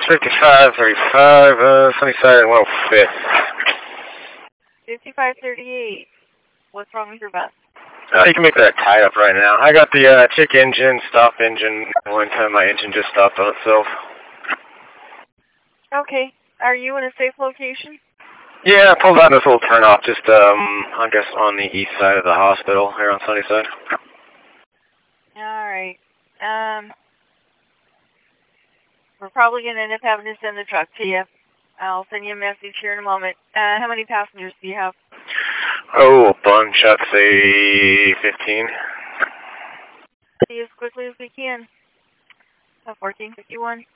5535, Sunnyside and 105th. 5538. What's wrong with your bus? You can make that tied up right now. I got the check engine, stop engine. One time my engine just stopped on itself. Okay. Are you in a safe location? Yeah, I pulled out this little turnoff just, I guess on the east side of the hospital here on Sunnyside. Alright. We're probably going to end up having to send the truck to you. I'll send you a message here in a moment. How many passengers do you have? Oh, a bunch. I'd say 15. See as quickly as we can. 1451.